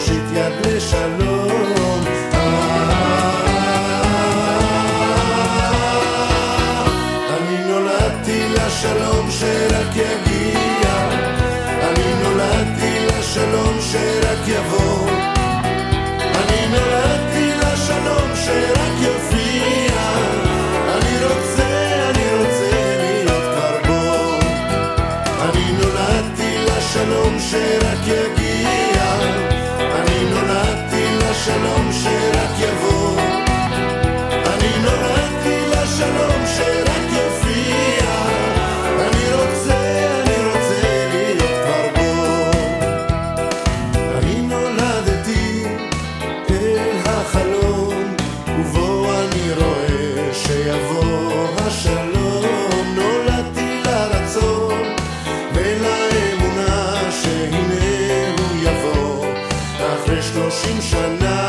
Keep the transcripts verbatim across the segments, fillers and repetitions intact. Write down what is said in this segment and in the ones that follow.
להושיט יד לשלום. אני נולדתי לשלום שרק יגיע, אני נולדתי לשלום שרק יבוא, אני נולדתי לשלום שרק יופיע, אני רוצה, אני רוצה להיות כבר בו. אני נולדתי לשלום שרק יגיע, אני נולדתי לשלום שרק יבוא, אני נולדתי לשלום שרק יופיע, אני רוצה, אני רוצה להיות כבר בו. אני נולדתי אל החלום ובו אני רואה שיבוא השלום, נולדתי לרצון ולאמונה שהנה הוא יבוא אחרי שלושים שנה.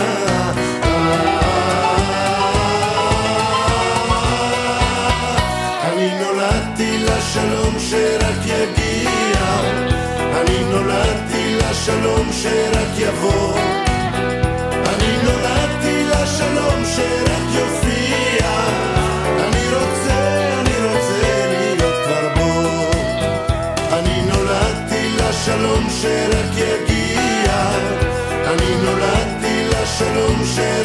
אני נולדתי לשלום שרק יגיע, אני נולדתי לשלום שרק יבוא, אני נולדתי לשלום שרק יופיע, אני רוצה, אני רוצה להיות כבר בו. אני נולדתי לשלום שרק יגיע, אני נולדתי לשלום שרק